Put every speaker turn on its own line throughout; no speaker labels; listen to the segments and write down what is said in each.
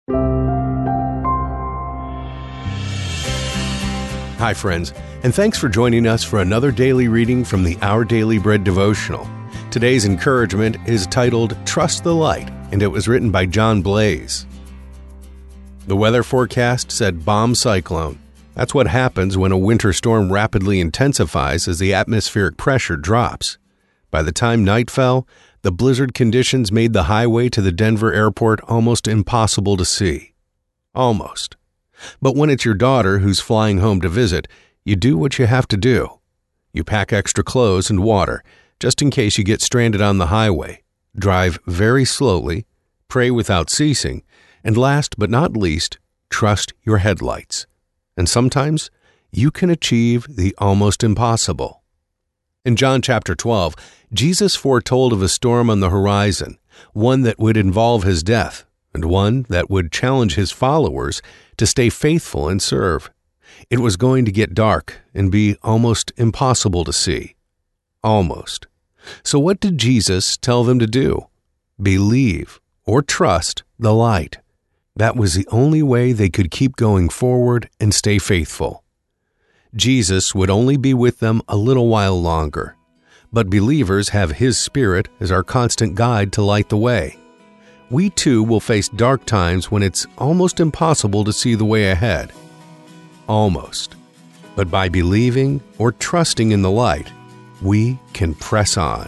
Hi, friends, and thanks for joining us for another daily reading from the Our Daily Bread devotional. Today's encouragement is titled Trust the Light, and it was written by John Blaze. The weather forecast said bomb cyclone. That's what happens when a winter storm rapidly intensifies as the atmospheric pressure drops. By the time night fell, the blizzard conditions made the highway to the Denver airport almost impossible to see. Almost. But when it's your daughter who's flying home to visit, you do what you have to do. You pack extra clothes and water, just in case you get stranded on the highway, drive very slowly, pray without ceasing, and last but not least, trust your headlights. And sometimes, you can achieve the almost impossible. In John chapter 12, Jesus foretold of a storm on the horizon, one that would involve his death, and one that would challenge his followers to stay faithful and serve. It was going to get dark and be almost impossible to see. Almost. So what did Jesus tell them to do? Believe or trust the light. That was the only way they could keep going forward and stay faithful. Jesus would only be with them a little while longer, but believers have His Spirit as our constant guide to light the way. We too will face dark times when it's almost impossible to see the way ahead. Almost. But by believing or trusting in the light, we can press on.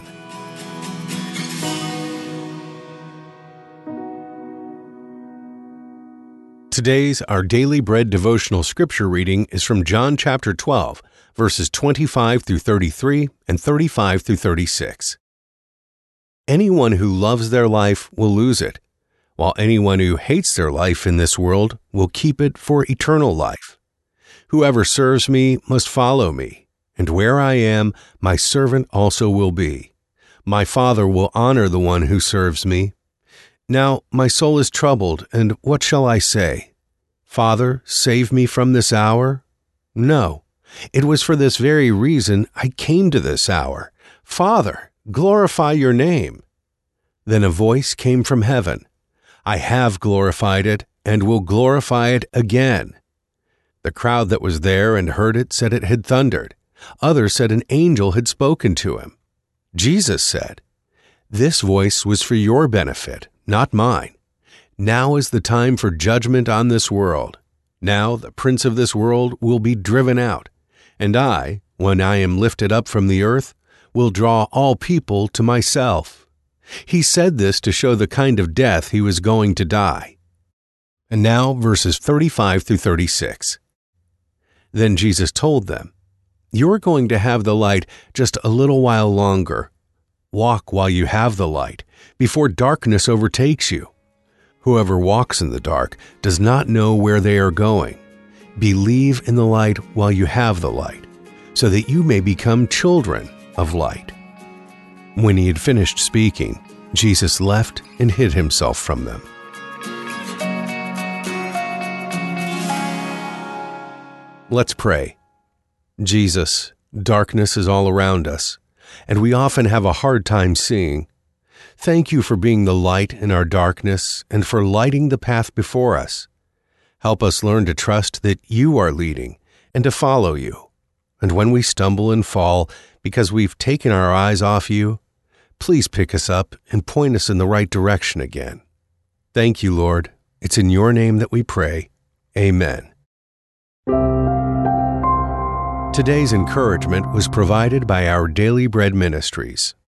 Today's Our Daily Bread devotional scripture reading is from John chapter 12, verses 25 through 33 and 35 through 36. Anyone who loves their life will lose it, while anyone who hates their life in this world will keep it for eternal life. Whoever serves me must follow me, and where I am, my servant also will be. My Father will honor the one who serves me. Now my soul is troubled, and what shall I say? Father, save me from this hour? No, it was for this very reason I came to this hour. Father, glorify your name. Then a voice came from heaven. I have glorified it and will glorify it again. The crowd that was there and heard it said it had thundered. Others said an angel had spoken to him. Jesus said, "This voice was for your benefit, not mine. Now is the time for judgment on this world. Now the prince of this world will be driven out, and I, when I am lifted up from the earth, will draw all people to myself." He said this to show the kind of death he was going to die. And now verses 35 through 36. Then Jesus told them, "You're going to have the light just a little while longer. Walk while you have the light, before darkness overtakes you. Whoever walks in the dark does not know where they are going. Believe in the light while you have the light, so that you may become children of light." When he had finished speaking, Jesus left and hid himself from them. Let's pray. Jesus, darkness is all around us, and we often have a hard time seeing. Thank you for being the light in our darkness and for lighting the path before us. Help us learn to trust that you are leading and to follow you. And when we stumble and fall because we've taken our eyes off you, please pick us up and point us in the right direction again. Thank you, Lord. It's in your name that we pray. Amen. Today's encouragement was provided by Our Daily Bread Ministries.